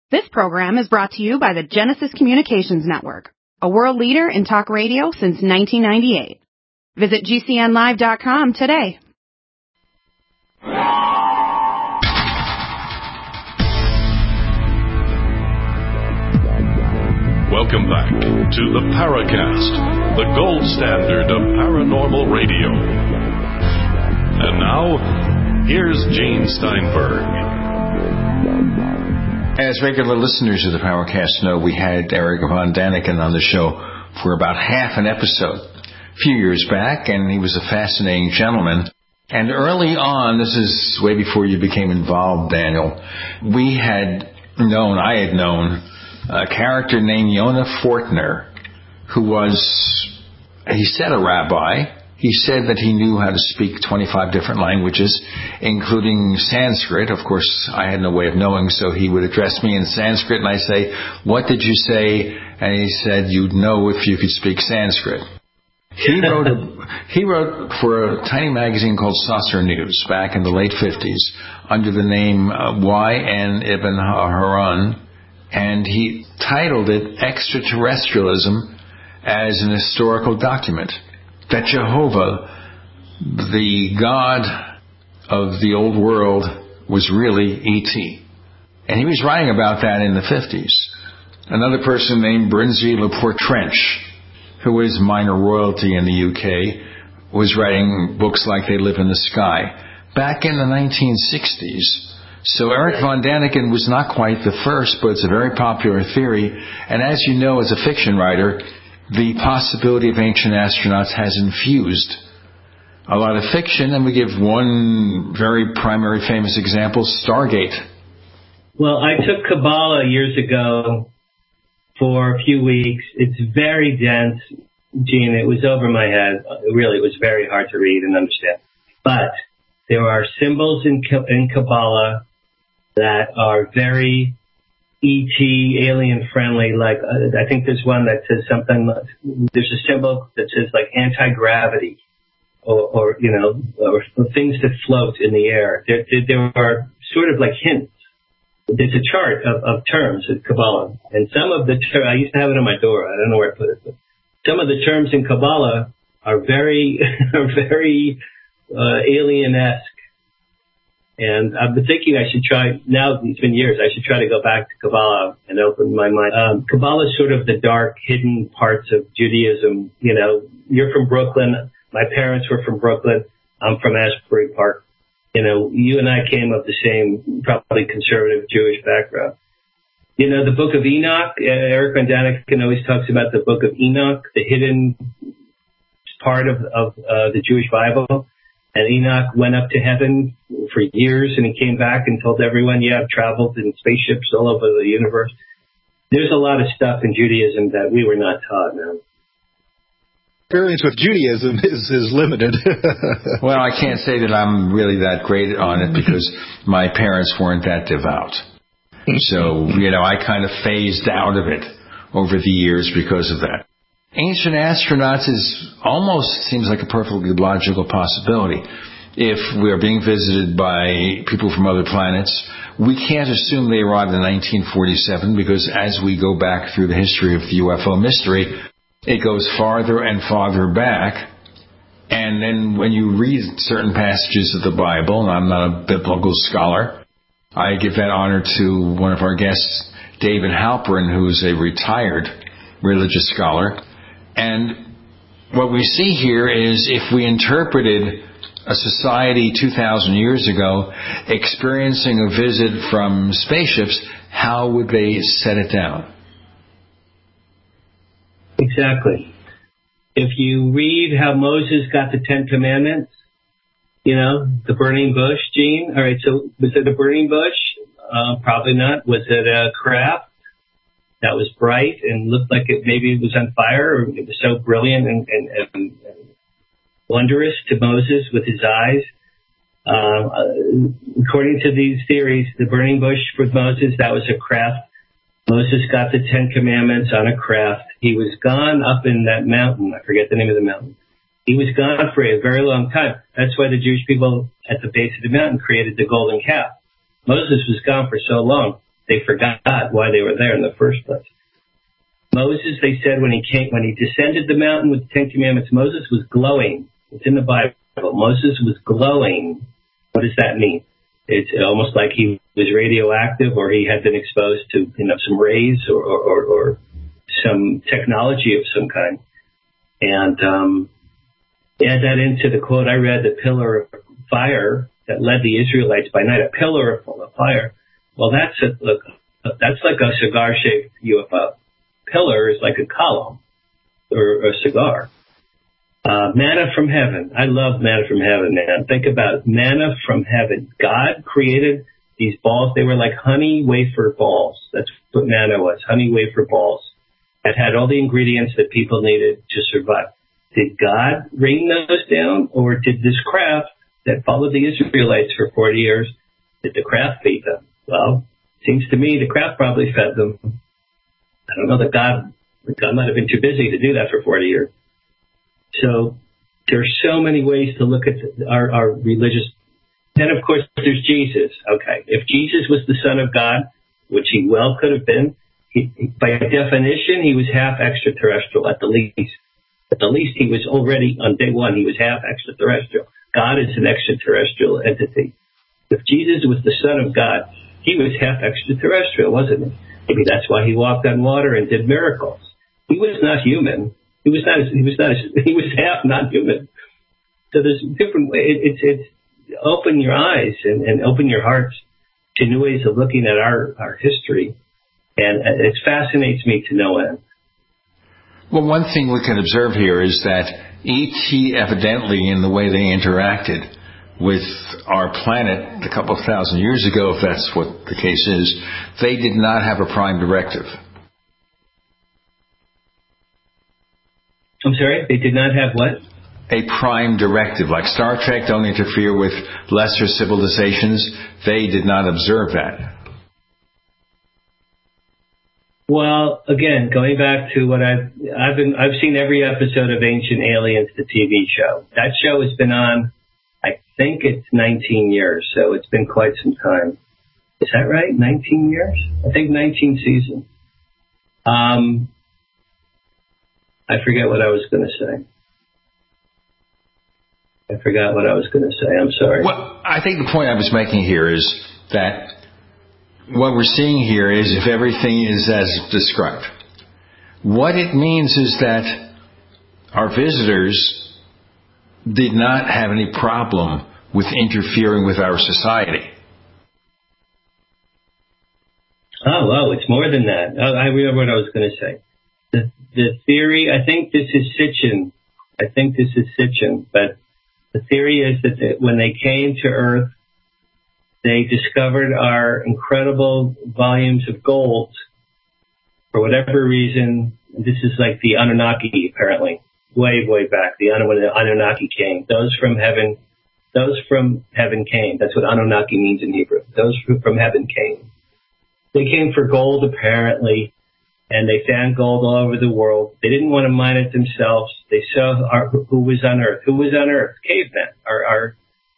This program is brought to you by the Genesis Communications Network, a world leader in talk radio since 1998. Visit GCNlive.com today. Welcome back to the Paracast, the gold standard of paranormal radio. And now, here's Gene Steinberg. As regular listeners of the Paracast know, we had Eric Von Daniken on the show for about half an episode a few years back, and he was a fascinating gentleman. And early on, this is way before you became involved, Daniel, I had known a character named Yonah Fortner, who was, he said, a rabbi. He said that he knew how to speak 25 different languages, including Sanskrit. Of course, I had no way of knowing, so he would address me in Sanskrit, and I'd say, "What did you say?" And he said, "You'd know if you could speak Sanskrit." He wrote for a tiny magazine called Saucer News back in the late 50s under the name Y.N. Ibn Harun, and he titled it Extraterrestrialism as an Historical Document. That Jehovah, the God of the old world, was really E.T. And he was writing about that in the 50s. Another person named Brinsley Laporte Trench, who was minor royalty in the UK, was writing books like They Live in the Sky back in the 1960s. So Eric Von Daniken was not quite the first, but it's a very popular theory. And as you know, as a fiction writer, the possibility of ancient astronauts has infused a lot of fiction, and we give one very primary famous example, Stargate. Well, I took Kabbalah years ago for a few weeks. It's very dense, Gene. It was over my head. Really, it was very hard to read and understand. But there are symbols in Kabbalah that are very E.T. alien friendly, like I think there's one that says something. There's a symbol that says like anti-gravity, or things that float in the air. There are sort of like hints. There's a chart of terms in Kabbalah, and some of the I used to have it on my door. I don't know where I put it, but some of the terms in Kabbalah are very alien-esque. And I've been thinking I should try, now it's been years, I should try to go back to Kabbalah and open my mind. Kabbalah is sort of the dark, hidden parts of Judaism. You know, you're from Brooklyn. My parents were from Brooklyn. I'm from Asbury Park. You know, you and I came of the same, probably conservative Jewish background. You know, the Book of Enoch, Eric Von Daniken always talks about the Book of Enoch, the hidden part of the Jewish Bible. And Enoch went up to heaven for years, and he came back and told everyone, yeah, I've traveled in spaceships all over the universe. There's a lot of stuff in Judaism that we were not taught, man. Experience with Judaism is limited. Well, I can't say that I'm really that great on it because my parents weren't that devout. So, I kind of phased out of it over the years because of that. Ancient astronauts almost seems like a perfectly logical possibility. If we're being visited by people from other planets, we can't assume they arrived in 1947 because as we go back through the history of the UFO mystery, it goes farther and farther back. And then when you read certain passages of the Bible, and I'm not a biblical scholar, I give that honor to one of our guests, David Halperin, who's a retired religious scholar. And what we see here is if we interpreted a society 2,000 years ago experiencing a visit from spaceships, how would they set it down? Exactly. If you read how Moses got the Ten Commandments, the burning bush, Gene. All right, so was it a burning bush? Probably not. Was it a craft that was bright and looked like maybe it was on fire, or it was so brilliant and wondrous to Moses with his eyes? According to these theories, the burning bush for Moses, that was a craft. Moses got the Ten Commandments on a craft. He was gone up in that mountain. I forget the name of the mountain. He was gone for a very long time. That's why the Jewish people at the base of the mountain created the golden calf. Moses was gone for so long. they forgot why they were there in the first place. Moses, they said, when he descended the mountain with the Ten Commandments, Moses was glowing. It's in the Bible. Moses was glowing. What does that mean? It's almost like he was radioactive, or he had been exposed to, some rays or some technology of some kind. And add that into the quote I read, the pillar of fire that led the Israelites by night, a pillar of fire. Well, that's like a cigar-shaped UFO. Pillar is like a column or a cigar. Manna from heaven. I love manna from heaven, man. Think about it. Manna from heaven. God created these balls. They were like honey wafer balls. That's what manna was, honey wafer balls that had all the ingredients that people needed to survive. Did God rain those down, or did this craft that followed the Israelites for 40 years, did the craft feed them? Well, it seems to me the craft probably fed them. I don't know that God might have been too busy to do that for 40 years. So there's so many ways to look at our religious. Then, of course, there's Jesus. Okay, if Jesus was the Son of God, which he well could have been, by definition, he was half extraterrestrial at the least. At the least, he was already, on day one, he was half extraterrestrial. God is an extraterrestrial entity. If Jesus was the Son of God, he was half extraterrestrial, wasn't he? Maybe that's why he walked on water and did miracles. He was not human. He was half not human. So there's different ways. It's open your eyes and open your hearts to new ways of looking at our history. And it fascinates me to no end. Well, one thing we can observe here is that E.T. evidently, in the way they interacted with our planet a couple of thousand years ago, if that's what the case is, they did not have a prime directive. I'm sorry? They did not have what? A prime directive. Like Star Trek don't interfere with lesser civilizations. They did not observe that. Well, again, going back to what I've seen every episode of Ancient Aliens, the TV show. That show has been on, I think it's 19 years, so it's been quite some time. Is that right? 19 years? I think 19 seasons. I forget what I was going to say. I'm sorry. Well, I think the point I was making here is that what we're seeing here is if everything is as described. What it means is that our visitors did not have any problem with interfering with our society. Oh, it's more than that. Oh, I remember what I was going to say. The theory, I think this is Sitchin, but the theory is that when they came to Earth, they discovered our incredible volumes of gold. For whatever reason, this is like the Anunnaki, apparently, way back. When the Anunnaki came, those from heaven came. That's what Anunnaki means in Hebrew. Those from heaven came. They came for gold, apparently, and they found gold all over the world. They didn't want to mine it themselves. They saw who was on Earth. Who was on Earth? Cavemen. Our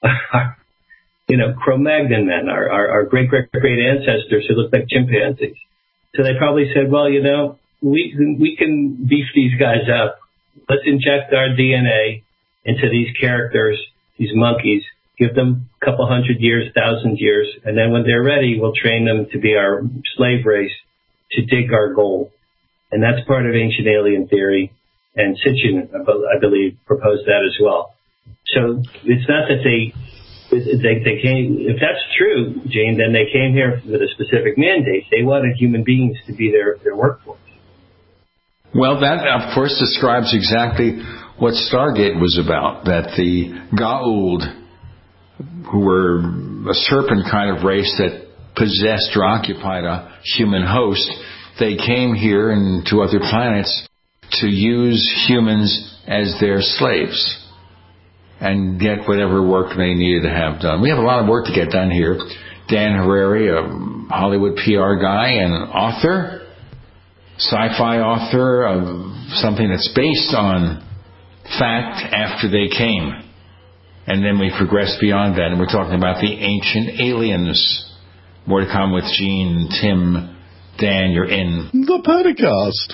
Cro-Magnon men, our great ancestors who looked like chimpanzees. So they probably said, well, we can beef these guys up. Let's inject our DNA into these characters, these monkeys, give them a couple 100 years, 1,000 years, and then when they're ready, we'll train them to be our slave race to dig our gold. And that's part of ancient alien theory. And Sitchin, I believe, proposed that as well. So it's not that they came, if that's true, Gene, then they came here with a specific mandate. They wanted human beings to be their workforce. Well, that, of course, describes exactly what Stargate was about, that the Goa'uld, who were a serpent kind of race that possessed or occupied a human host, they came here and to other planets to use humans as their slaves and get whatever work they needed to have done. We have a lot of work to get done here. Dan Harari, a Hollywood PR guy and author, sci-fi author of something that's based on fact after they came. And then we progress beyond that, and we're talking about the ancient aliens More to come with Gene, Tim, Dan. You're in the Paracast.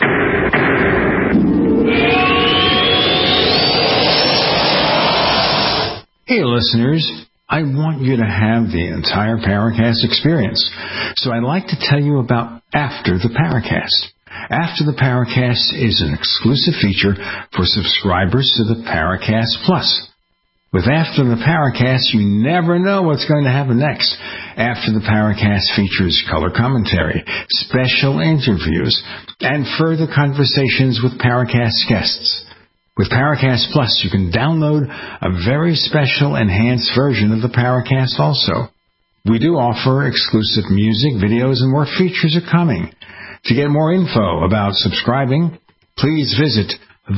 Hey, listeners. I want you to have the entire Paracast experience. So I'd like to tell you about After the Paracast. After the Paracast is an exclusive feature for subscribers to the Paracast Plus. With After the Paracast, you never know what's going to happen next. After the Paracast features color commentary, special interviews, and further conversations with Paracast guests. With Paracast Plus, you can download a very special enhanced version of the Paracast also. We do offer exclusive music, videos, and more features are coming. To get more info about subscribing, please visit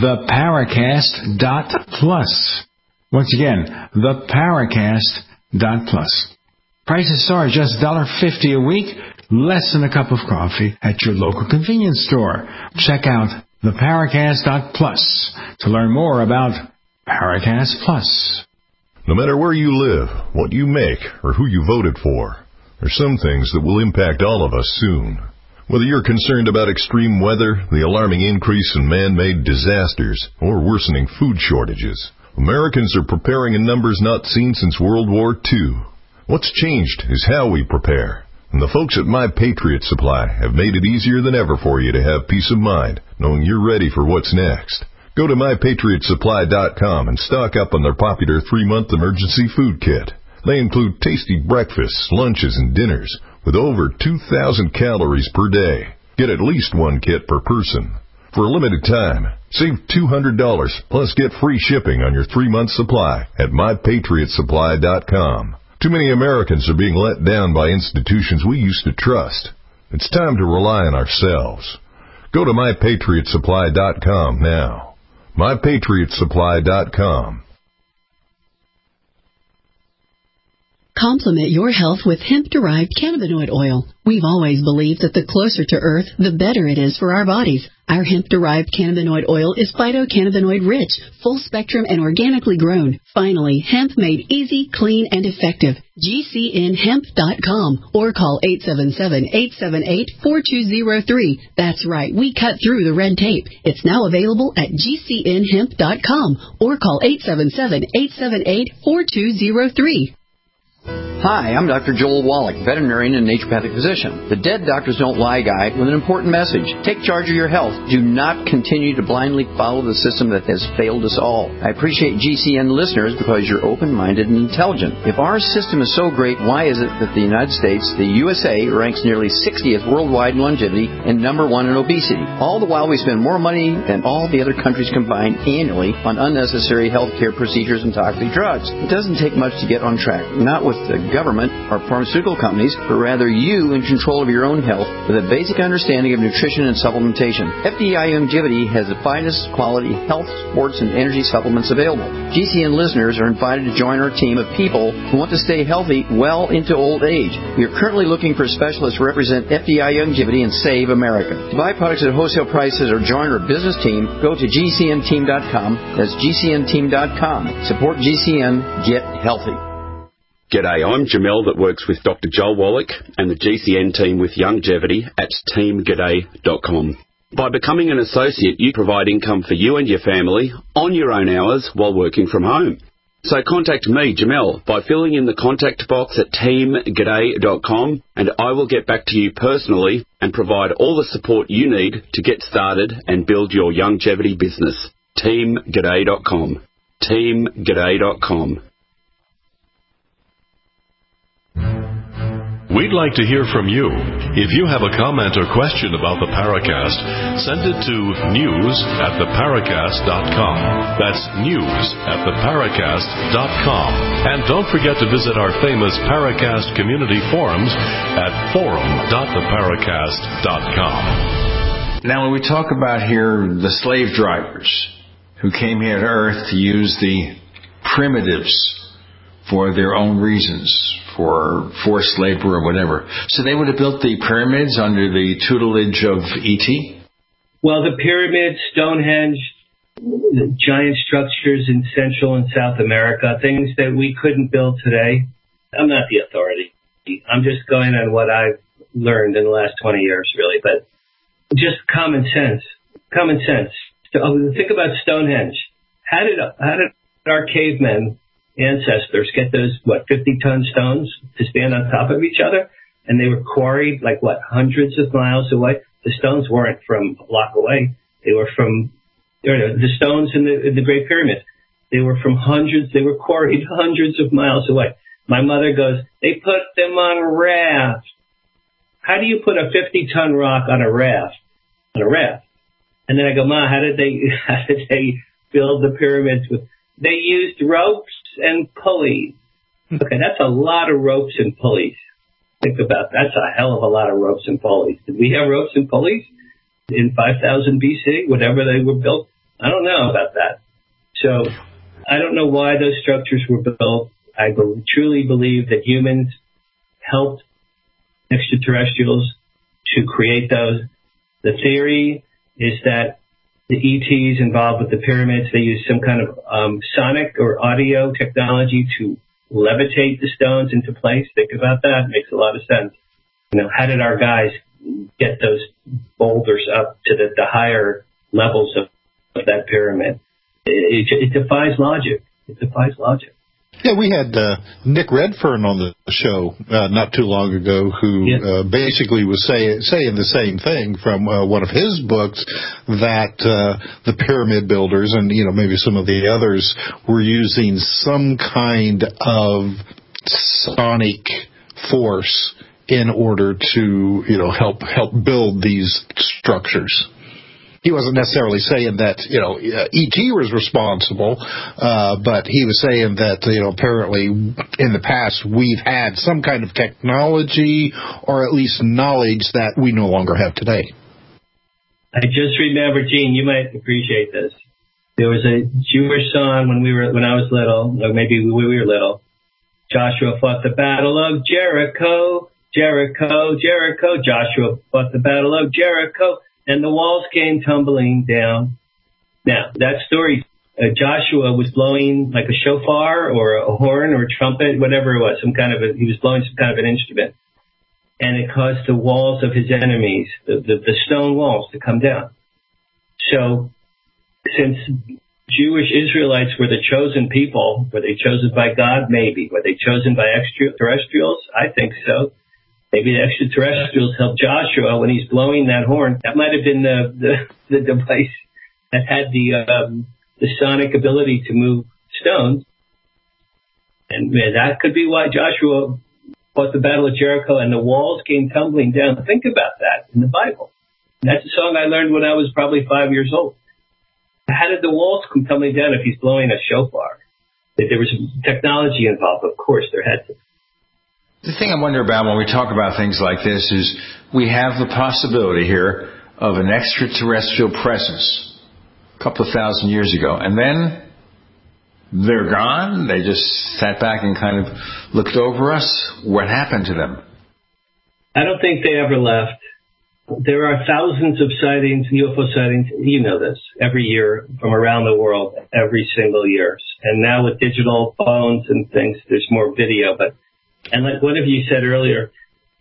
theparacast.plus. Once again, theparacast.plus. Prices start just $1.50 a week, less than a cup of coffee at your local convenience store. Check out theparacast.plus to learn more about Paracast Plus. No matter where you live, what you make, or who you voted for, there's some things that will impact all of us soon. Whether you're concerned about extreme weather, the alarming increase in man-made disasters, or worsening food shortages, Americans are preparing in numbers not seen since World War II. What's changed is how we prepare. And the folks at My Patriot Supply have made it easier than ever for you to have peace of mind, knowing you're ready for what's next. Go to MyPatriotSupply.com and stock up on their popular 3-month emergency food kit. They include tasty breakfasts, lunches, and dinners with over 2,000 calories per day. Get at least one kit per person. For a limited time, save $200 plus get free shipping on your 3-month supply at MyPatriotSupply.com. Too many Americans are being let down by institutions we used to trust. It's time to rely on ourselves. Go to MyPatriotSupply.com now. MyPatriotSupply.com. Complement your health with hemp-derived cannabinoid oil. We've always believed that the closer to Earth, the better it is for our bodies. Our hemp-derived cannabinoid oil is phytocannabinoid-rich, full-spectrum, and organically grown. Finally, hemp made easy, clean, and effective. GCNhemp.com or call 877-878-4203. That's right, we cut through the red tape. It's now available at GCNhemp.com or call 877-878-4203. Hi, I'm Dr. Joel Wallach, veterinarian and naturopathic physician. The Dead Doctors Don't Lie guy with an important message. Take charge of your health. Do not continue to blindly follow the system that has failed us all. I appreciate GCN listeners because you're open-minded and intelligent. If our system is so great, why is it that the United States, the USA, ranks nearly 60th worldwide in longevity and number 1 in obesity? All the while we spend more money than all the other countries combined annually on unnecessary health care procedures and toxic drugs. It doesn't take much to get on track. Not with the government or pharmaceutical companies, but rather you in control of your own health with a basic understanding of nutrition and supplementation. FDI Longevity has the finest quality health, sports, and energy supplements available. GCN listeners are invited to join our team of people who want to stay healthy well into old age. We are currently looking for specialists to represent FDI Longevity and Save America. To buy products at wholesale prices or join our business team, go to GCNteam.com. That's GCNteam.com. Support GCN. Get healthy. G'day, I'm Jamel that works with Dr. Joel Wallach and the GCN team with Longevity at teamg'day.com. By becoming an associate, you provide income for you and your family on your own hours while working from home. So contact me, Jamel, by filling in the contact box at teamg'day.com and I will get back to you personally and provide all the support you need to get started and build your longevity business. teamg'day.com. teamg'day.com. We'd like to hear from you. If you have a comment or question about the Paracast, send it to news@theparacast.com. That's news@theparacast.com. And don't forget to visit our famous Paracast community forums at forum.theparacast.com. Now, when we talk about here the slave drivers who came here to Earth to use the primitives for their own reasons, for forced labor or whatever. So they would have built the pyramids under the tutelage of E.T.? Well, the pyramids, Stonehenge, the giant structures in Central and South America, things that we couldn't build today. I'm not the authority. I'm just going on what I've learned in the last 20 years, really, but just common sense. Common sense. So, think about Stonehenge. How did our cavemen ancestors get those, 50-ton stones to stand on top of each other? And they were quarried, hundreds of miles away? The stones weren't from a block away. They were from, the stones in the Great Pyramid. They were quarried hundreds of miles away. My mother goes, they put them on rafts. How do you put a 50-ton rock on a raft? And then I go, Ma, how did they build the pyramids? They used ropes and pulleys. Okay, that's a lot of ropes and pulleys. Think about that. That's a hell of a lot of ropes and pulleys. Did we have ropes and pulleys in 5000 BC, whenever they were built? I don't know about that. So I don't know why those structures were built. I truly believe that humans helped extraterrestrials to create those. The theory is that the ETs involved with the pyramids, they used some kind of sonic or audio technology to levitate the stones into place. Think about that. It makes a lot of sense. How did our guys get those boulders up to the higher levels of that pyramid? It defies logic. Yeah, we had Nick Redfern on the show not too long ago who basically was saying the same thing from one of his books, that the pyramid builders and maybe some of the others were using some kind of sonic force in order to help build these structures. He wasn't necessarily saying that, E.T. was responsible, but he was saying that, apparently in the past we've had some kind of technology or at least knowledge that we no longer have today. I just remember, Gene, you might appreciate this. There was a Jewish song when I was little, or maybe we were little. Joshua fought the battle of Jericho, Jericho, Jericho. Joshua fought the battle of Jericho, and the walls came tumbling down. Now, that story, Joshua was blowing like a shofar or a horn or a trumpet, whatever it was, he was blowing some kind of an instrument. And it caused the walls of his enemies, the stone walls, to come down. So, since Jewish Israelites were the chosen people, were they chosen by God? Maybe. Were they chosen by extraterrestrials? I think so. Maybe the extraterrestrials helped Joshua when he's blowing that horn. That might have been the device that had the sonic ability to move stones. And that could be why Joshua fought the Battle of Jericho and the walls came tumbling down. Think about that in the Bible. And that's a song I learned when I was probably 5 years old. How did the walls come tumbling down if he's blowing a shofar? There was technology involved, of course, there had to be. The thing I wonder about when we talk about things like this is we have the possibility here of an extraterrestrial presence a couple of thousand years ago, and then they're gone. They just sat back and kind of looked over us. What happened to them? I don't think they ever left. There are thousands of sightings, UFO sightings, you know this, every year from around the world, every single year. And now with digital phones and things, there's more video. And like one of you said earlier,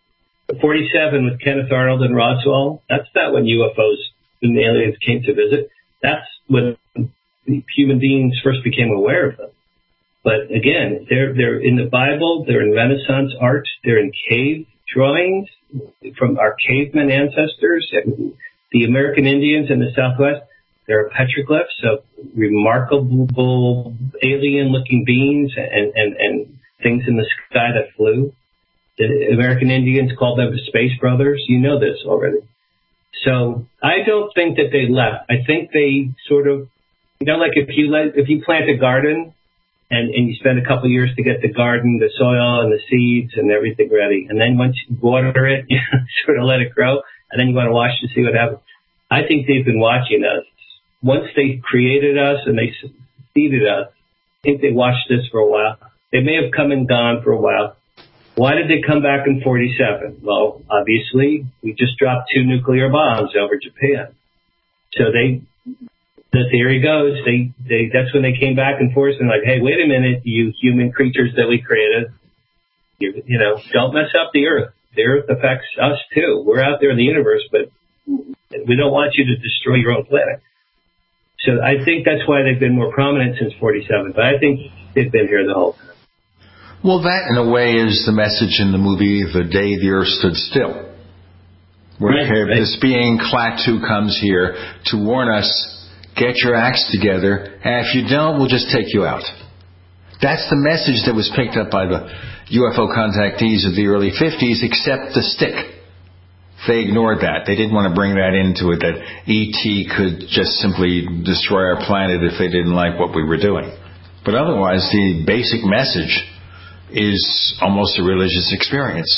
47 with Kenneth Arnold and Roswell, that's not when UFOs and aliens came to visit. That's when human beings first became aware of them. But again, they're in the Bible, they're in Renaissance art, they're in cave drawings from our caveman ancestors. The American Indians in the Southwest, there are petroglyphs of remarkable alien-looking beings and things in the sky that flew. The American Indians called them the Space Brothers. You know this already. So I don't think that they left. I think they sort of, like if you plant a garden and you spend a couple of years to get the garden, the soil and the seeds and everything ready, and then once you water it, you sort of let it grow, and then you want to watch to see what happens. I think they've been watching us. Once they created us and they seeded us, I think they watched us for a while. They may have come and gone for a while. Why did they come back in 47? Well, obviously, we just dropped 2 nuclear bombs over Japan. So the theory goes, that's when they came back and forth and like, hey, wait a minute, you human creatures that we created, Don't mess up the Earth. The Earth affects us too. We're out there in the universe, but we don't want you to destroy your own planet. So I think that's why they've been more prominent since 47, but I think they've been here the whole time. Well, that, in a way, is the message in the movie The Day the Earth Stood Still. Where this being Klaatu comes here to warn us, get your acts together, and if you don't, we'll just take you out. That's the message that was picked up by the UFO contactees of the early 50s, except the stick. They ignored that. They didn't want to bring that into it, that E.T. could just simply destroy our planet if they didn't like what we were doing. But otherwise, the basic message is almost a religious experience.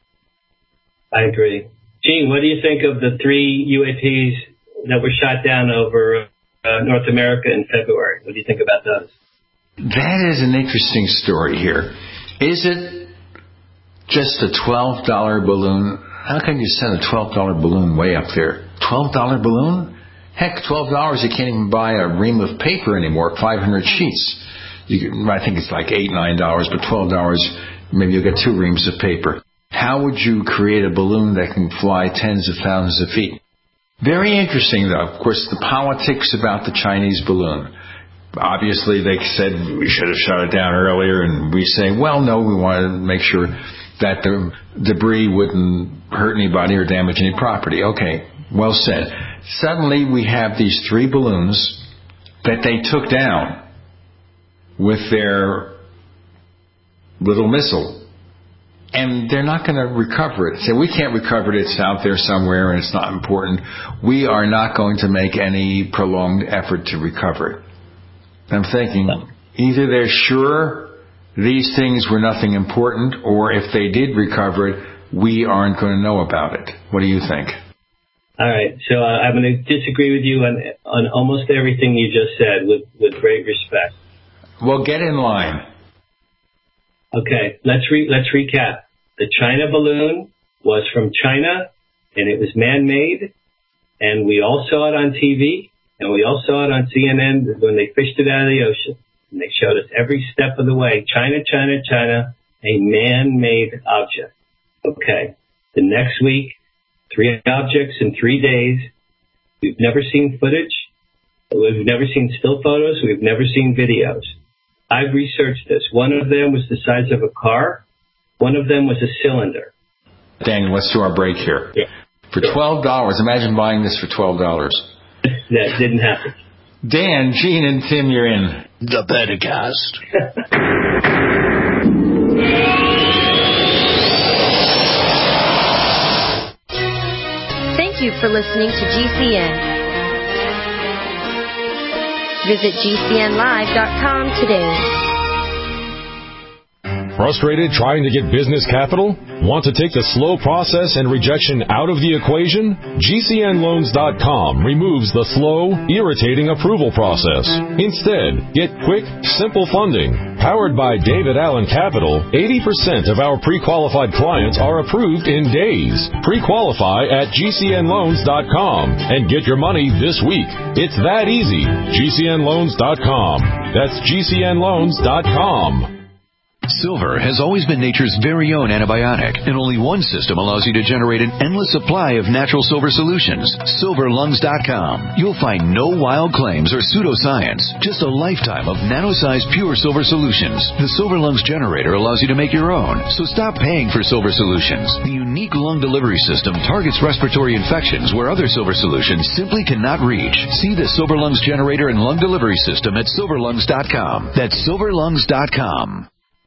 I agree. Gene, what do you think of the 3 UAPs that were shot down over North America in February? What do you think about those? That is an interesting story here. Is it just a $12 balloon? How can you send a $12 balloon way up there? $12 balloon? Heck, $12 you can't even buy a ream of paper anymore, 500 sheets. I think it's like $8, $9, but $12, maybe you'll get 2 reams of paper. How would you create a balloon that can fly tens of thousands of feet? Very interesting, though. Of course, the politics about the Chinese balloon. Obviously, they said we should have shot it down earlier, and we say, well, no, we wanted to make sure that the debris wouldn't hurt anybody or damage any property. Okay, well said. Suddenly, we have these 3 balloons that they took down with their little missile. And they're not going to recover it. Say, we can't recover it. It's out there somewhere and it's not important. We are not going to make any prolonged effort to recover it. I'm thinking, either they're sure these things were nothing important, or if they did recover it, we aren't going to know about it. What do you think? All right. So I'm going to disagree with you on almost everything you just said with great respect. Well, get in line. Okay, let's recap. The China balloon was from China, and it was man-made, and we all saw it on TV, and we all saw it on CNN when they fished it out of the ocean. And they showed us every step of the way. China, China, China, a man-made object. Okay, the next week, 3 objects in 3 days. We've never seen footage. We've never seen still photos. We've never seen videos. I've researched this. One of them was the size of a car. One of them was a cylinder. Daniel, let's do our break here. Yeah. For $12, imagine buying this for $12. That didn't happen. Dan, Gene, and Tim, you're in the Betacast. Thank you for listening to GCN. Visit GCNlive.com today. Frustrated trying to get business capital? Want to take the slow process and rejection out of the equation? GCNloans.com removes the slow, irritating approval process. Instead, get quick, simple funding. Powered by David Allen Capital, 80% of our pre-qualified clients are approved in days. Pre-qualify at GCNloans.com and get your money this week. It's that easy. GCNloans.com. That's GCNloans.com. Silver has always been nature's very own antibiotic, and only one system allows you to generate an endless supply of natural silver solutions. SilverLungs.com. You'll find no wild claims or pseudoscience, just a lifetime of nano-sized pure silver solutions. The Silver Lungs generator allows you to make your own, so stop paying for silver solutions. The unique lung delivery system targets respiratory infections where other silver solutions simply cannot reach. See the Silver Lungs generator and lung delivery system at SilverLungs.com. That's SilverLungs.com.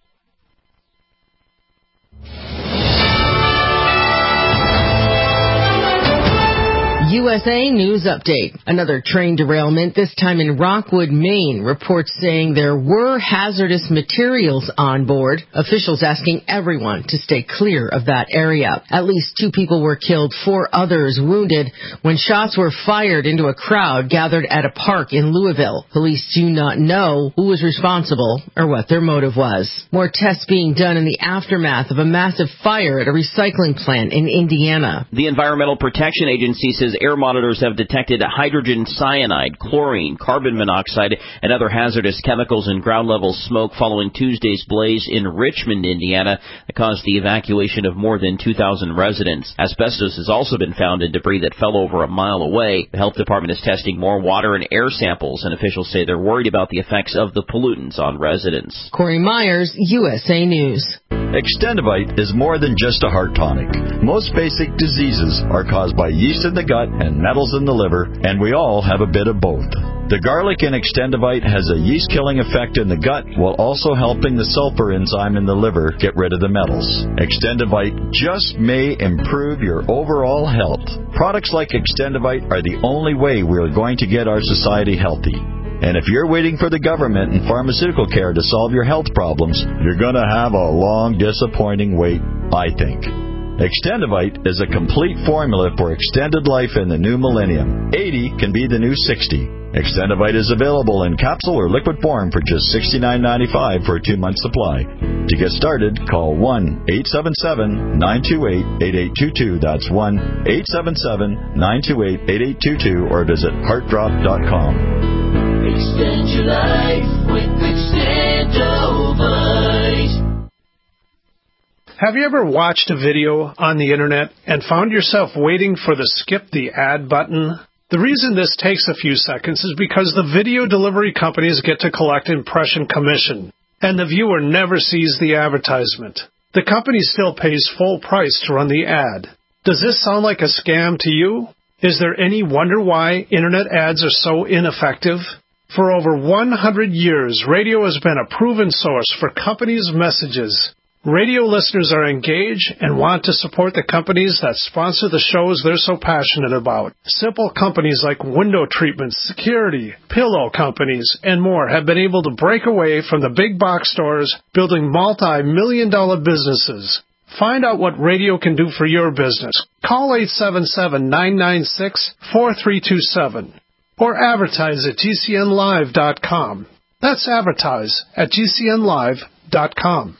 USA News Update. Another train derailment, this time in Rockwood, Maine. Reports saying there were hazardous materials on board. Officials asking everyone to stay clear of that area. At least 2 people were killed, 4 others wounded when shots were fired into a crowd gathered at a park in Louisville. Police do not know who was responsible or what their motive was. More tests being done in the aftermath of a massive fire at a recycling plant in Indiana. The Environmental Protection Agency says air monitors have detected hydrogen cyanide, chlorine, carbon monoxide, and other hazardous chemicals in ground-level smoke following Tuesday's blaze in Richmond, Indiana, that caused the evacuation of more than 2,000 residents. Asbestos has also been found in debris that fell over a mile away. The health department is testing more water and air samples, and officials say they're worried about the effects of the pollutants on residents. Corey Myers, USA News. Extendivite is more than just a heart tonic. Most basic diseases are caused by yeast in the gut and metals in the liver, and we all have a bit of both. The garlic in Extendivite has a yeast-killing effect in the gut while also helping the sulfur enzyme in the liver get rid of the metals. Extendivite just may improve your overall health. Products like Extendivite are the only way we are going to get our society healthy. And if you're waiting for the government and pharmaceutical care to solve your health problems, you're going to have a long, disappointing wait, I think. Extendivite is a complete formula for extended life in the new millennium. 80 can be the new 60. Extendivite is available in capsule or liquid form for just $69.95 for a 2-month supply. To get started, call 1-877-928-8822. That's 1-877-928-8822 or visit heartdrop.com. Extend your life with Extendivite. Have you ever watched a video on the internet and found yourself waiting for the skip the ad button? The reason this takes a few seconds is because the video delivery companies get to collect impression commission, and the viewer never sees the advertisement. The company still pays full price to run the ad. Does this sound like a scam to you? Is there any wonder why internet ads are so ineffective? For over 100 years, radio has been a proven source for companies' messages. Radio listeners are engaged and want to support the companies that sponsor the shows they're so passionate about. Simple companies like window treatments, security, pillow companies, and more have been able to break away from the big box stores, building multi-million-dollar businesses. Find out what radio can do for your business. Call 877-996-4327 or advertise at GCNlive.com. That's advertise at GCNlive.com.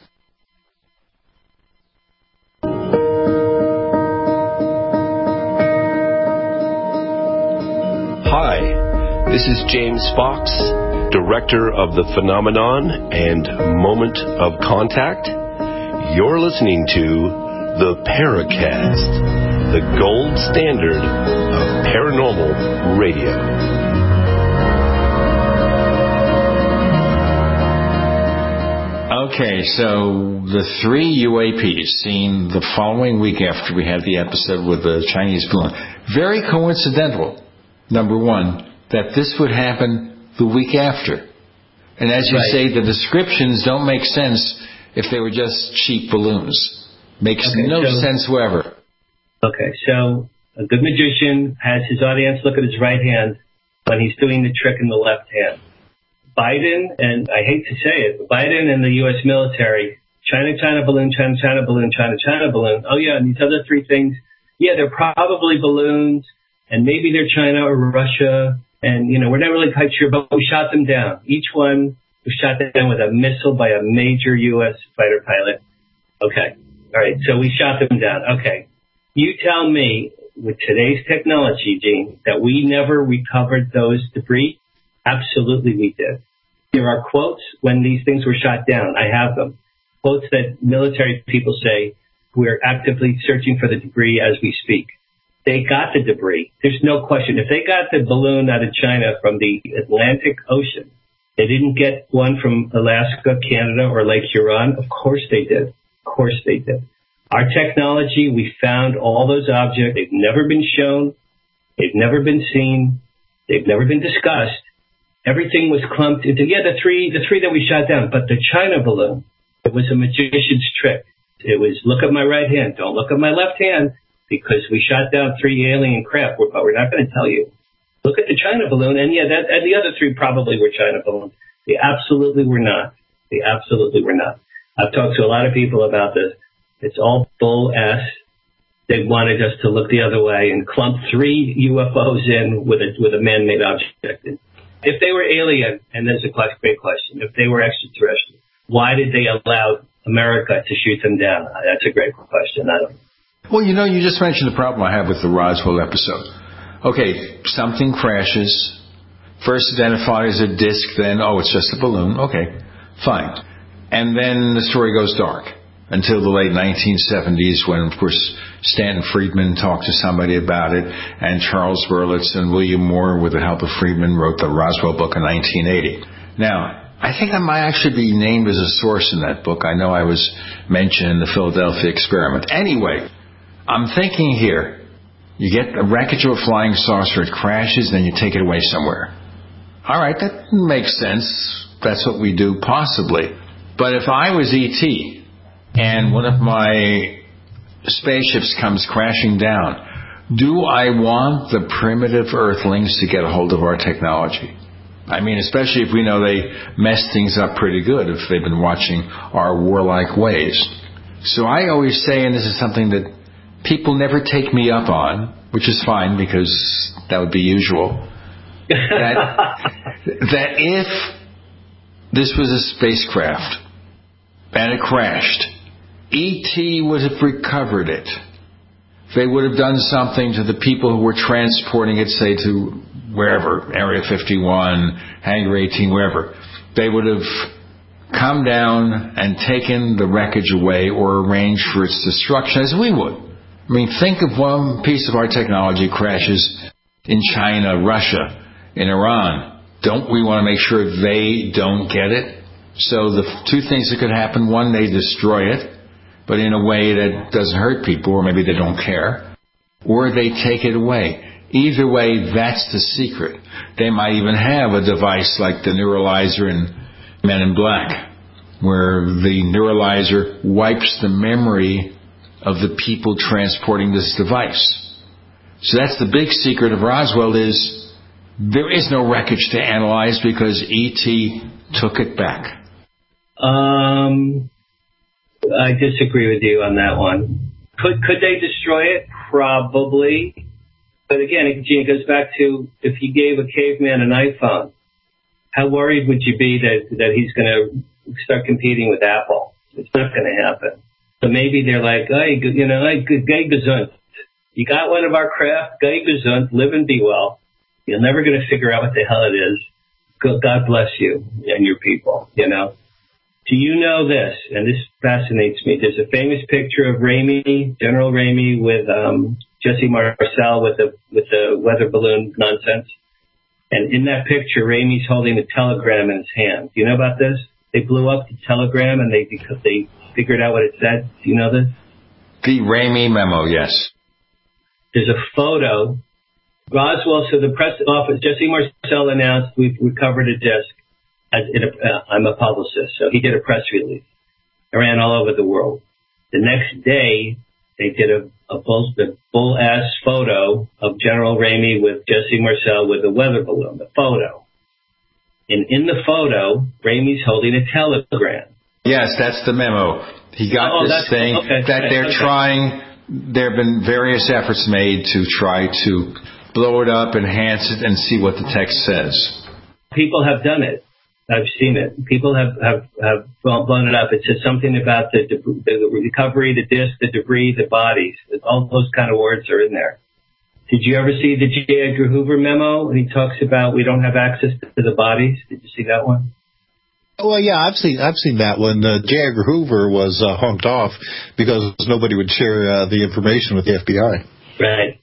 Hi, this is James Fox, Director of The Phenomenon and Moment of Contact. You're listening to The Paracast, the gold standard of paranormal radio. Okay, so the 3 UAPs seen the following week after we had the episode with the Chinese balloon. Very coincidental. Number one, that this would happen the week after. And as you say, the descriptions don't make sense if they were just cheap balloons. Makes no sense whatsoever. Okay, so a good magician has his audience look at his right hand when he's doing the trick in the left hand. Biden, and I hate to say it, but Biden and the U.S. military, China, China balloon, China, China balloon, China, China balloon. Oh, yeah, and these other 3 things. Yeah, they're probably balloons. And maybe they're China or Russia, and, we're not really quite sure, but we shot them down. Each one was shot down with a missile by a major U.S. fighter pilot. Okay. All right. So we shot them down. Okay. You tell me, with today's technology, Gene, that we never recovered those debris? Absolutely we did. There are quotes when these things were shot down. I have them. Quotes that military people say, we're actively searching for the debris as we speak. They got the debris. There's no question. If they got the balloon out of China from the Atlantic Ocean, they didn't get one from Alaska, Canada, or Lake Huron. Of course they did. Of course they did. Our technology, we found all those objects. They've never been shown. They've never been seen. They've never been discussed. Everything was clumped into, the three that we shot down. But the China balloon, it was a magician's trick. It was look at my right hand. Don't look at my left hand. Because we shot down 3 alien craft, but we're not going to tell you. Look at the China balloon, and and the other 3 probably were China balloons. They absolutely were not. They absolutely were not. I've talked to a lot of people about this. It's all bull ass. They wanted us to look the other way and clump 3 UFOs in with a man-made object. If they were alien, and there's a great question, if they were extraterrestrial, why did they allow America to shoot them down? That's a great question. I don't know. Well, you just mentioned the problem I have with the Roswell episode. Okay, something crashes. First identified as a disc, then, it's just a balloon. Okay, fine. And then the story goes dark until the late 1970s when, of course, Stanton Friedman talked to somebody about it, and Charles Berlitz and William Moore, with the help of Friedman, wrote the Roswell book in 1980. Now, I think I might actually be named as a source in that book. I know I was mentioned in the Philadelphia experiment. Anyway, I'm thinking here, you get a wreckage of a flying saucer, it crashes, then you take it away somewhere. All right, that makes sense. That's what we do, possibly. But if I was E.T., and one of my spaceships comes crashing down, do I want the primitive Earthlings to get a hold of our technology? I mean, especially if we know they mess things up pretty good, if they've been watching our warlike ways. So I always say, and this is something that people never take me up on, which is fine because that would be usual, that if this was a spacecraft and it crashed, E.T. would have recovered it. They would have done something to the people who were transporting it, say, to wherever, Area 51, Hangar 18, wherever. They would have come down and taken the wreckage away or arranged for its destruction, as we would. I mean, think of one piece of our technology crashes in China, Russia, in Iran. Don't we want to make sure they don't get it? So the two things that could happen: one, they destroy it, but in a way that doesn't hurt people, or maybe they don't care, or they take it away. Either way, that's the secret. They might even have a device like the neuralizer in Men in Black, where the neuralizer wipes the memory of the people transporting this device. So that's the big secret of Roswell, is there is no wreckage to analyze because E.T. took it back. I disagree with you on that one. Could they destroy it? Probably. But again, it goes back to, if you gave a caveman an iPhone, how worried would you be that he's going to start competing with Apple? It's not going to happen. So maybe they're like, hey, gay gesund. You got one of our craft, gay gesund, live and be well. You're never going to figure out what the hell it is. God bless you and your people, Do you know this? And this fascinates me. There's a famous picture of Ramey, General Ramey, with Jesse Marcel with the weather balloon nonsense. And in that picture, Ramey's holding a telegram in his hand. Do you know about this? They blew up the telegram and they figured out what it said. Do you know this? The Ramey memo, yes. There's a photo. Roswell, so the press office, Jesse Marcel announced, we've recovered a disc. I'm a publicist, so he did a press release. It ran all over the world. The next day, they did a bull-ass photo of General Ramey with Jesse Marcel with a weather balloon, the photo. And in the photo, Ramey's holding a telegram. Yes, that's the memo. He got this thing they're trying. There have been various efforts made to try to blow it up, enhance it, and see what the text says. People have done it. I've seen it. People have blown it up. It says something about the recovery, the disc, the debris, the bodies. All those kind of words are in there. Did you ever see the J. Edgar Hoover memo? And he talks about we don't have access to the bodies. Did you see that one? Well, yeah, I've seen that one. J. Edgar Hoover was honked off because nobody would share the information with the FBI. Right.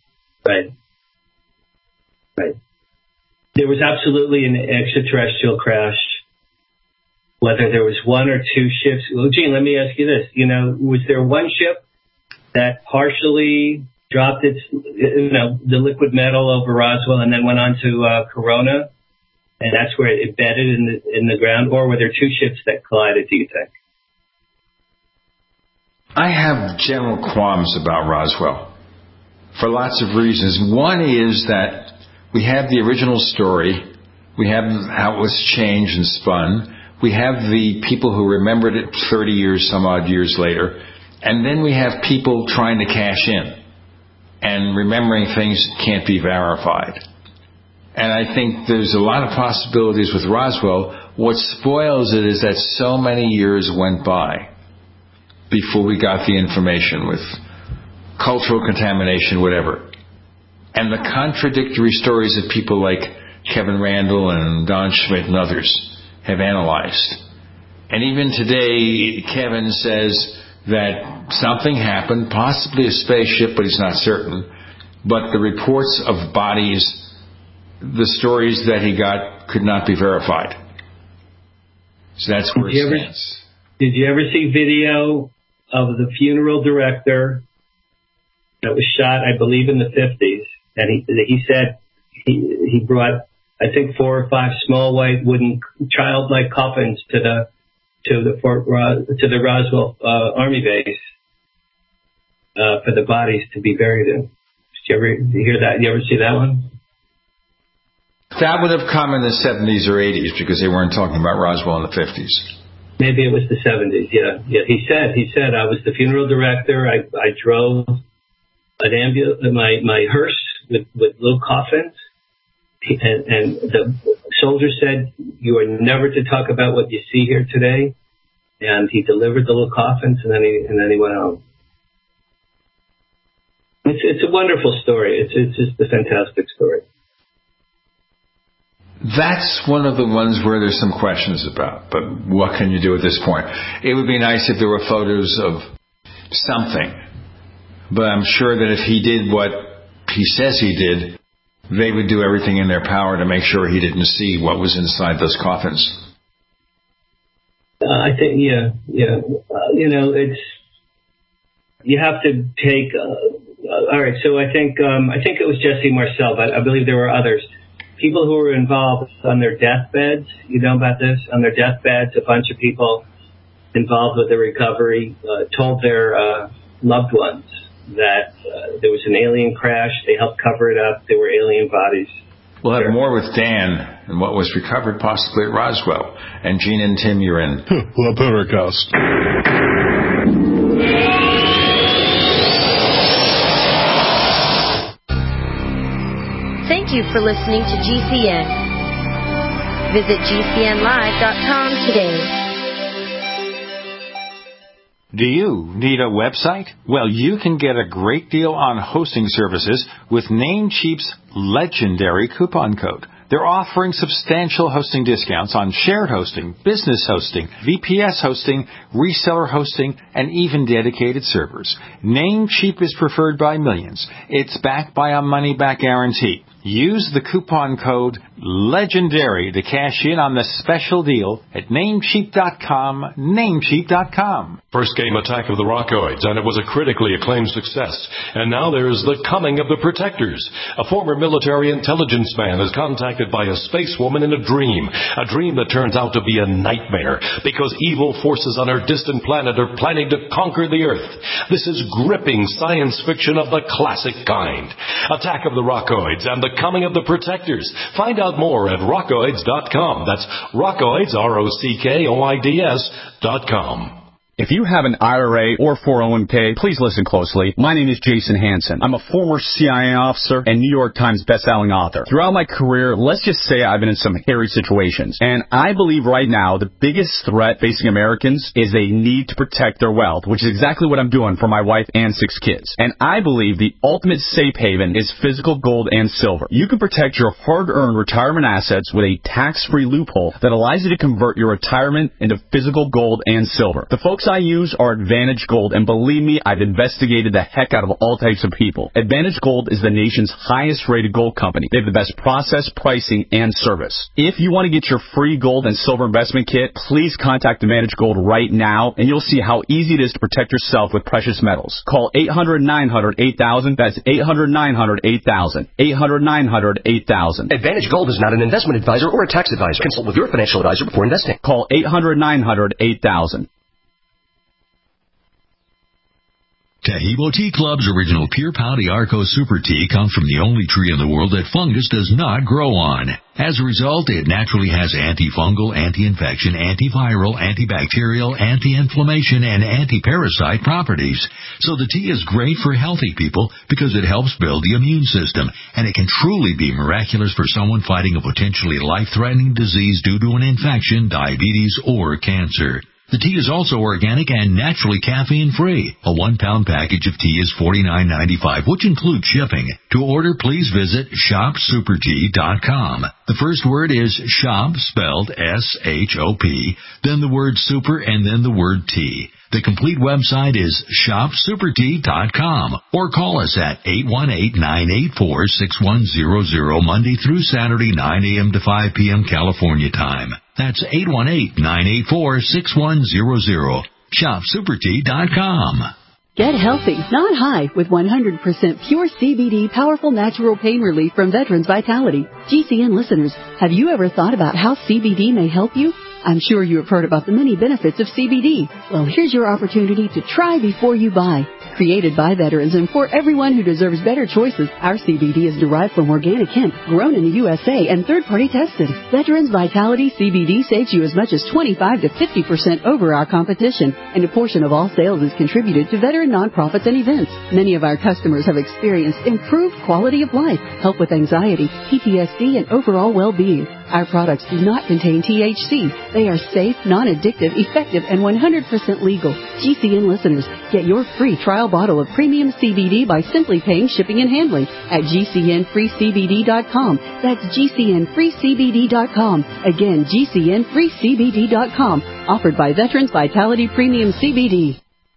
There was absolutely an extraterrestrial crash. Whether there was one or two ships. Well, Gene, let me ask you this. Was there one ship that partially dropped its, the liquid metal over Roswell and then went on to Corona? And that's where it embedded in the ground? Or were there two ships that collided, do you think? I have general qualms about Roswell for lots of reasons. One is that we have the original story. We have how it was changed and spun. We have the people who remembered it 30 years, some odd years later. And then we have people trying to cash in and remembering things that can't be verified. And I think there's a lot of possibilities with Roswell. What spoils it is that so many years went by before we got the information, with cultural contamination, whatever. and the contradictory stories that people like Kevin Randall and Don Schmidt and others have analyzed. And even today, Kevin says that something happened, possibly a spaceship, but he's not certain. But the reports of bodies, the stories that he got, could not be verified. So that's where it stands. Did you ever see video of the funeral director that was shot, I believe, in the 50s? And he said he brought, I think, 4 or 5 small white wooden childlike coffins to the Roswell Army base for the bodies to be buried in. Did you ever hear that? You ever see that one? That would have come in the 70s or 80s because they weren't talking about Roswell in the 50s. Maybe it was the 70s. Yeah. He said I was the funeral director. I drove an ambulance, my hearse with little coffins, and the soldier said, "You are never to talk about what you see here today." And he delivered the little coffins, and then he went home. It's a wonderful story. It's just a fantastic story. That's one of the ones where there's some questions about, but what can you do at this point? It would be nice if there were photos of something, but I'm sure that if he did what he says he did, they would do everything in their power to make sure he didn't see what was inside those coffins. I think, yeah. You have to take. All right, so I think it was Jesse Marcel, but I believe there were others. People who were involved on their deathbeds, you know about this? On their deathbeds, a bunch of people involved with the recovery told their loved ones that there was an alien crash. They helped cover it up. There were alien bodies. We'll have more with Dan and what was recovered possibly at Roswell. And Gene and Tim, you're in. The Paracast. Thank you for listening to GCN. Visit GCNlive.com today. Do you need a website? Well, you can get a great deal on hosting services with Namecheap's legendary coupon code. They're offering substantial hosting discounts on shared hosting, business hosting, VPS hosting, reseller hosting, and even dedicated servers. Namecheap is preferred by millions. It's backed by a money-back guarantee. Use the coupon code LEGENDARY to cash in on the special deal at Namecheap.com, Namecheap.com. First game Attack of the Rockoids, and it was a critically acclaimed success. And now there is The Coming of the Protectors. A former military intelligence man is contacted by a space woman in a dream that turns out to be a nightmare because evil forces on her distant planet are planning to conquer the Earth. This is gripping science fiction of the classic kind. Attack of the Rockoids and The Coming of the Protectors. Find out more at rockoids.com. That's Rockoids, ROCKOIDS.com. If you have an IRA or 401k, please listen closely. My name is Jason Hansen. I'm a former CIA officer and New York Times bestselling author. Throughout my career, let's just say I've been in some hairy situations. And I believe right now the biggest threat facing Americans is they need to protect their wealth, which is exactly what I'm doing for my wife and 6 kids. And I believe the ultimate safe haven is physical gold and silver. You can protect your hard-earned retirement assets with a tax-free loophole that allows you to convert your retirement into physical gold and silver. The folks I use are Advantage Gold, and believe me, I've investigated the heck out of all types of people. Advantage Gold is the nation's highest-rated gold company. They have the best process, pricing, and service. If you want to get your free gold and silver investment kit, please contact Advantage Gold right now, and you'll see how easy it is to protect yourself with precious metals. Call 800-900-8000. That's 800-900-8000. 800-900-8000. Advantage Gold is not an investment advisor or a tax advisor. Consult with your financial advisor before investing. Call 800-900-8000. Taheebo Tea Club's original Pure Pau d'Arco Super Tea comes from the only tree in the world that fungus does not grow on. As a result, it naturally has antifungal, anti-infection, antiviral, antibacterial, anti-inflammation, and anti-parasite properties. So the tea is great for healthy people because it helps build the immune system, and it can truly be miraculous for someone fighting a potentially life-threatening disease due to an infection, diabetes, or cancer. The tea is also organic and naturally caffeine-free. A 1-pound package of tea is $49.95, which includes shipping. To order, please visit shopsupertea.com. The first word is shop, spelled S-H-O-P, then the word super, and then the word tea. The complete website is shopsupertea.com, or call us at 818-984-6100 Monday through Saturday, 9 a.m. to 5 p.m. California time. That's 818-984-6100. Shopsupertea.com. Get healthy, not high, with 100% pure CBD powerful natural pain relief from Veterans Vitality. GCN listeners, have you ever thought about how CBD may help you? I'm sure you have heard about the many benefits of CBD. Well, here's your opportunity to try before you buy. Created by veterans and for everyone who deserves better choices, our CBD is derived from organic hemp, grown in the USA, and third-party tested. Veterans Vitality CBD saves you as much as 25 to 50% over our competition, and a portion of all sales is contributed to veteran nonprofits and events. Many of our customers have experienced improved quality of life, help with anxiety, PTSD, and overall well-being. Our products do not contain THC. They are safe, non-addictive, effective, and 100% legal. GCN listeners, get your free trial bottle of premium CBD by simply paying shipping and handling at GCNFreeCBD.com. That's GCNFreeCBD.com. Again, GCNFreeCBD.com. Offered by Veterans Vitality Premium CBD.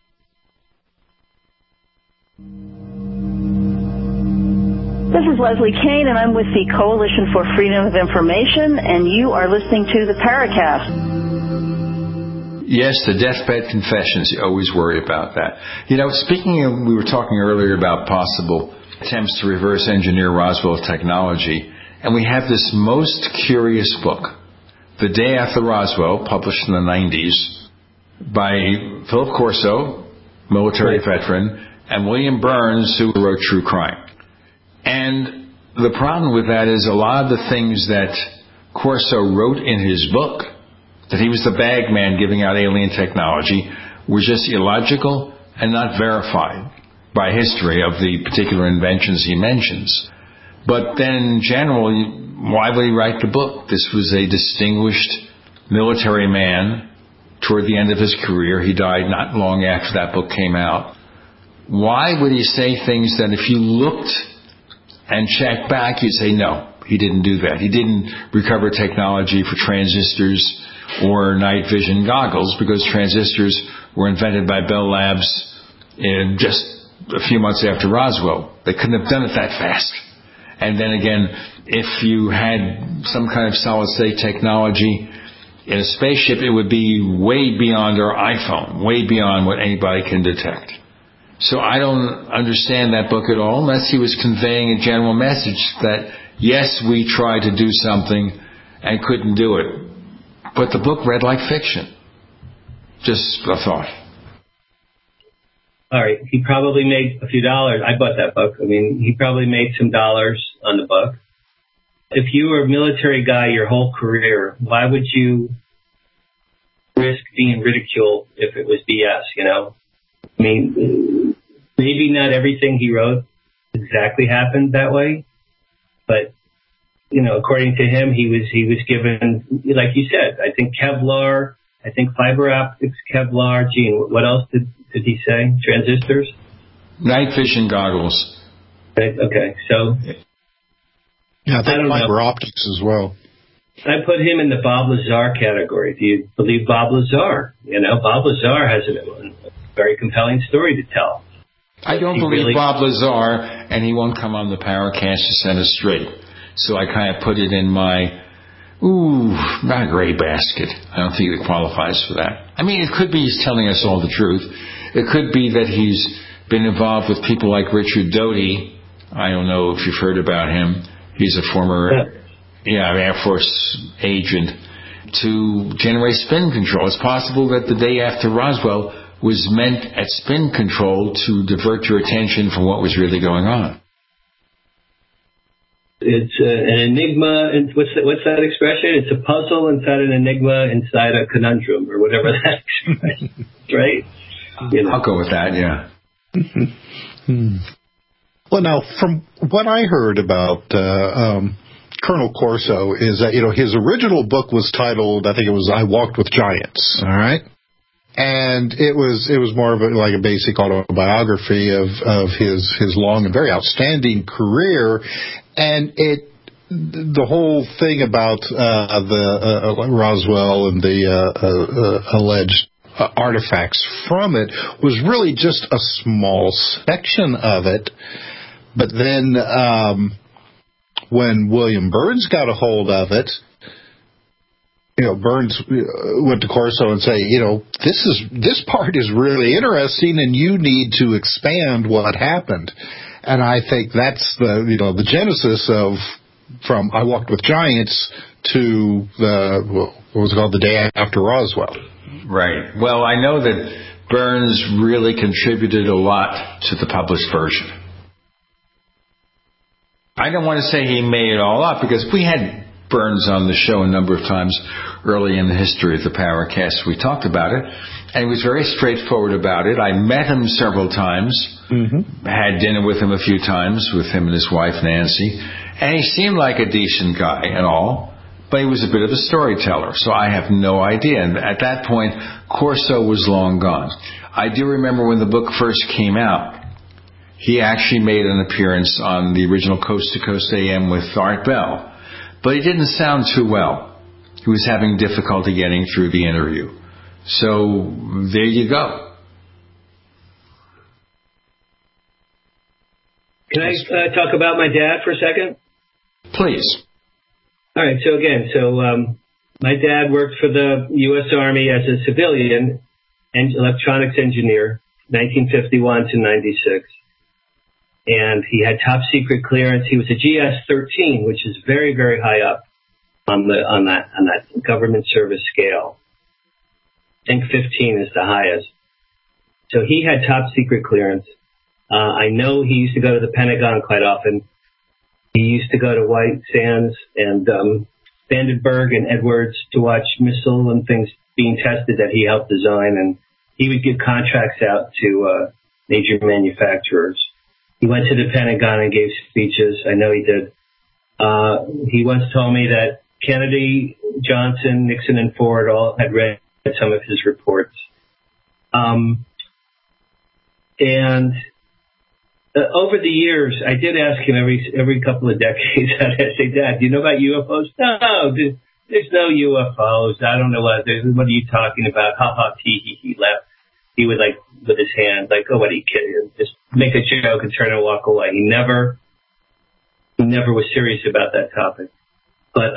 This is Leslie Kane, and I'm with the Coalition for Freedom of Information, and you are listening to the Paracast. Yes, the deathbed confessions. You always worry about that. You know, speaking of, we were talking earlier about possible attempts to reverse engineer Roswell technology, and we have this most curious book, The Day After Roswell, published in the 90s by Philip Corso, military veteran, and William Burns, who wrote True Crime. And the problem with that is a lot of the things that Corso wrote in his book, that he was the bag man giving out alien technology, were just illogical and not verified by history of the particular inventions he mentions. But then in general, why would he write the book? This was a distinguished military man toward the end of his career. He died not long after that book came out. Why would he say things that if you looked and checked back, you'd say, no, he didn't do that. He didn't recover technology for transistors or night vision goggles, because transistors were invented by Bell Labs in just a few months after Roswell. They couldn't have done it that fast. And then again, if you had some kind of solid-state technology in a spaceship, it would be way beyond our iPhone, way beyond what anybody can detect. So I don't understand that book at all, unless he was conveying a general message that, yes, we tried to do something and couldn't do it. But the book read like fiction. Just a thought. All right. He probably made a few dollars. I bought that book. I mean, he probably made some dollars on the book. If you were a military guy your whole career, why would you risk being ridiculed if it was BS, you know? I mean, maybe not everything he wrote exactly happened that way, but, you know, according to him, he was given, like you said, I think Kevlar, I think fiber optics, Kevlar, gee, what else did he say? Transistors? Night vision goggles. Okay, so. Yeah, I think fiber optics as well. I put him in the Bob Lazar category. Do you believe Bob Lazar? You know, Bob Lazar has a very compelling story to tell. I don't believe Bob Lazar, and he won't come on the Paracast to set us straight. So I kind of put it in my, not a gray basket. I don't think it qualifies for that. I mean, it could be he's telling us all the truth. It could be that he's been involved with people like Richard Doty. I don't know if you've heard about him. He's a former Air Force agent to generate spin control. It's possible that the day after Roswell was meant at spin control to divert your attention from what was really going on. It's an enigma. What's that expression? It's a puzzle inside an enigma inside a conundrum, or whatever that expression is, right? You know. I'll go with that, yeah. Well, now, from what I heard about Colonel Corso is that, you know, his original book was titled, I think it was I Walked with Giants, all right? And it was more of like a basic autobiography of his long and very outstanding career, and the whole thing about the Roswell and the alleged artifacts from it was really just a small section of it. But then when William Burns got a hold of it, Burns went to Corso and say, this part is really interesting, and you need to expand what happened. And I think that's the genesis of from I Walked with Giants to what was it called, The Day After Roswell. Right. Well, I know that Burns really contributed a lot to the published version. I don't want to say he made it all up, because we had Burns on the show a number of times early in the history of the Paracast. We talked about it, and he was very straightforward about it. I met him several times, had dinner with him a few times, with him and his wife Nancy, and he seemed like a decent guy and all, but he was a bit of a storyteller, so I have no idea. And at that point, Corso was long gone. I do remember when the book first came out, he actually made an appearance on the original Coast to Coast AM with Art Bell, but he didn't sound too well. He was having difficulty getting through the interview. So there you go. Can I talk about my dad for a second? Please. All right. So my dad worked for the U.S. Army as a civilian and electronics engineer, 1951 to 96. And he had top secret clearance. He was a GS-13, which is very, very high up on that government service scale. I think 15 is the highest. So he had top secret clearance. I know he used to go to the Pentagon quite often. He used to go to White Sands and Vandenberg and Edwards to watch missile and things being tested that he helped design. And he would give contracts out to major manufacturers. He went to the Pentagon and gave speeches. I know he did. He once told me that Kennedy, Johnson, Nixon, and Ford all had read some of his reports. Over the years, I did ask him every couple of decades, I'd say, Dad, do you know about UFOs? No, there's no UFOs. I don't know what are you talking about? Ha ha, he laughed. He would with his hand, oh, what are you kidding? Just make a joke and turn and walk away. He never was serious about that topic. But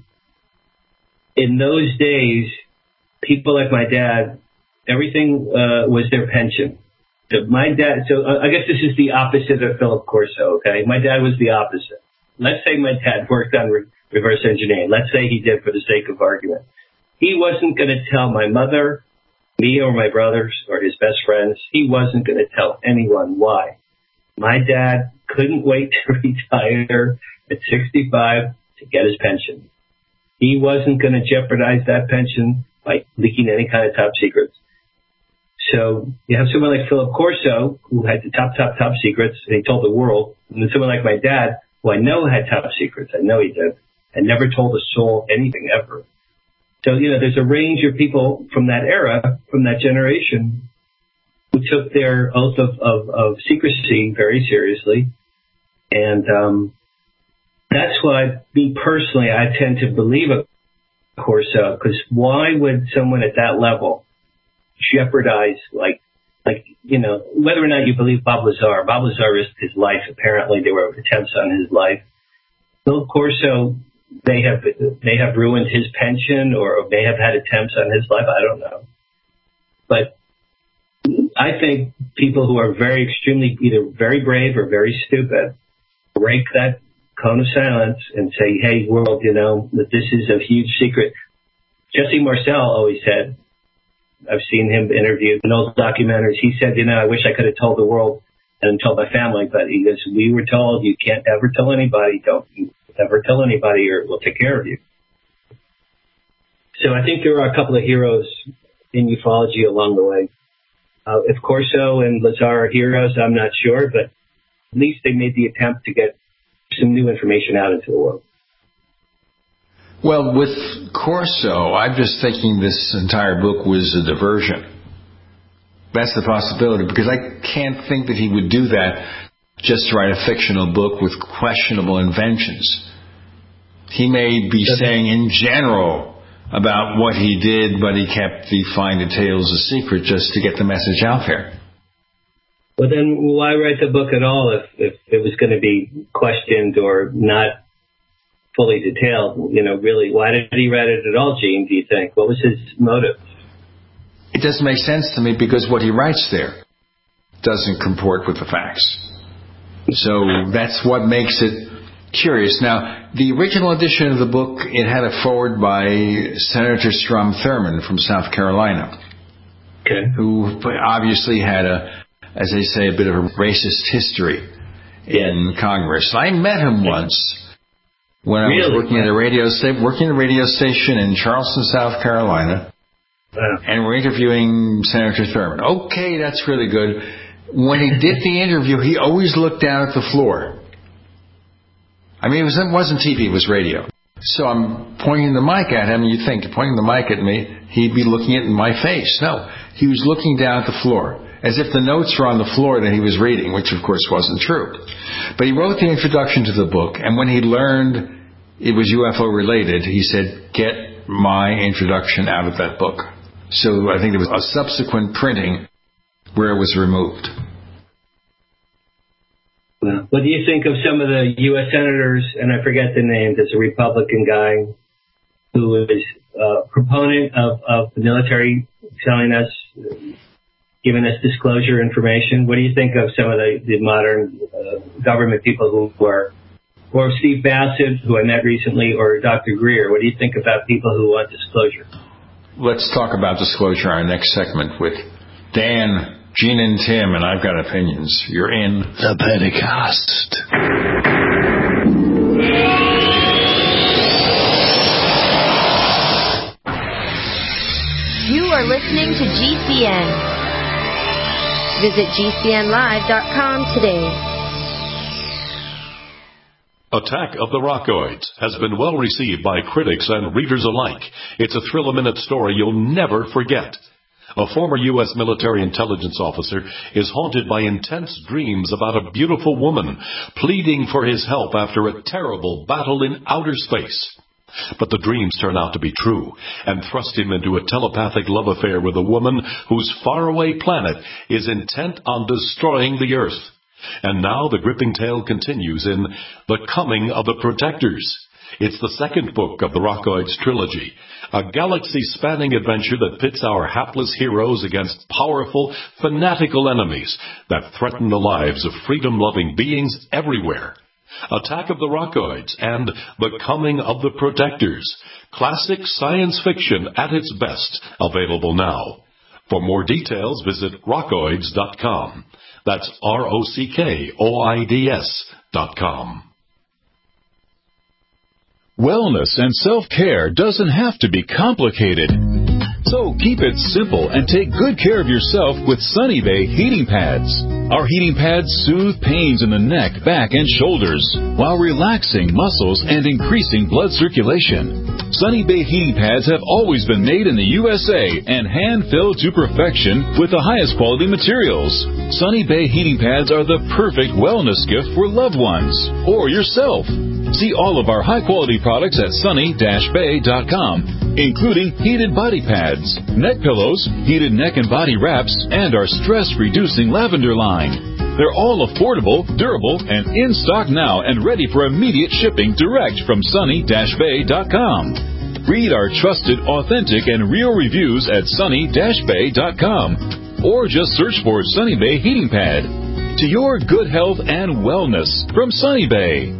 in those days, people like my dad, everything was their pension. So my dad, I guess this is the opposite of Philip Corso, okay? My dad was the opposite. Let's say my dad worked on reverse engineering. Let's say he did for the sake of argument. He wasn't going to tell my mother, me or my brothers or his best friends. He wasn't going to tell anyone why. My dad couldn't wait to retire at 65 to get his pension. He wasn't going to jeopardize that pension by leaking any kind of top secrets. So you have someone like Philip Corso, who had the top secrets, and he told the world, and then someone like my dad, who I know had top secrets, I know he did, and never told a soul anything ever. So, there's a range of people from that era, from that generation, who took their oath of secrecy very seriously. And that's why, me personally, I tend to believe a Corso, because why would someone at that level jeopardize, whether or not you believe Bob Lazar. Bob Lazar risked his life. Apparently, there were attempts on his life. Phil Corso, they have ruined his pension, or may have had attempts on his life. I don't know. But I think people who are very extremely, either very brave or very stupid, break that cone of silence and say, hey, world, that this is a huge secret. Jesse Marcel always said, I've seen him interviewed in those documentaries. He said, I wish I could have told the world and told my family, but he goes, we were told you can't ever tell anybody. Don't ever tell anybody, or we'll take care of you. So I think there are a couple of heroes in ufology along the way. If Corso and Lazar are heroes, I'm not sure, but at least they made the attempt to get some new information out into the world. Well, with Corso, I'm just thinking this entire book was a diversion. That's the possibility, because I can't think that he would do that just to write a fictional book with questionable inventions. He may be saying in general about what he did, but he kept the fine details a secret just to get the message out there. Well, then why write the book at all if it was going to be questioned or not fully detailed? You know, really, why did he write it at all, Gene, do you think? What was his motive? It doesn't make sense to me because what he writes there doesn't comport with the facts. So that's what makes it curious. Now, the original edition of the book, it had a foreword by Senator Strom Thurmond from South Carolina, who obviously had as they say, a bit of a racist history in Congress. I met him once when I was working at a radio station in Charleston, South Carolina, and we're interviewing Senator Thurmond. Okay, that's really good. When he did the interview, he always looked down at the floor. I mean, it wasn't TV, it was radio. So I'm pointing the mic at him, and you'd think, pointing the mic at me, he'd be looking it in my face. No, he was looking down at the floor, as if the notes were on the floor that he was reading, which of course wasn't true. But he wrote the introduction to the book, and when he learned it was UFO related, he said, get my introduction out of that book. So I think there was a subsequent printing where it was removed. Well, what do you think of some of the U.S. senators, and I forget the name, there's a Republican guy who is a proponent of the military telling us, giving us disclosure information? What do you think of some of the modern government people who are, or Steve Bassett, who I met recently, or Dr. Greer? What do you think about people who want disclosure? Let's talk about disclosure in our next segment with Dan, Gene, and Tim, and I've got opinions. You're in the Pentecost. You are listening to GCN. Visit GCNlive.com today. Attack of the Rockoids has been well received by critics and readers alike. It's a thrill-a-minute story you'll never forget. A former U.S. military intelligence officer is haunted by intense dreams about a beautiful woman pleading for his help after a terrible battle in outer space. But the dreams turn out to be true and thrust him into a telepathic love affair with a woman whose faraway planet is intent on destroying the Earth. And now the gripping tale continues in The Coming of the Protectors. It's the second book of the Rockoids trilogy, a galaxy-spanning adventure that pits our hapless heroes against powerful, fanatical enemies that threaten the lives of freedom-loving beings everywhere. Attack of the Rockoids and The Coming of the Protectors. Classic science fiction at its best, available now. For more details, visit rockoids.com. That's ROCKOIDS.com. Wellness and self-care doesn't have to be complicated. So keep it simple and take good care of yourself with Sunny Bay heating pads. Our heating pads soothe pains in the neck, back, and shoulders while relaxing muscles and increasing blood circulation. Sunny Bay heating pads have always been made in the USA and hand-filled to perfection with the highest quality materials. Sunny Bay heating pads are the perfect wellness gift for loved ones or yourself. See all of our high-quality products at sunny-bay.com, including heated body pads, neck pillows, heated neck and body wraps, and our stress-reducing lavender line. They're all affordable, durable, and in stock now and ready for immediate shipping direct from sunny-bay.com. Read our trusted, authentic, and real reviews at sunny-bay.com, or just search for Sunny Bay Heating Pad. To your good health and wellness from Sunny Bay.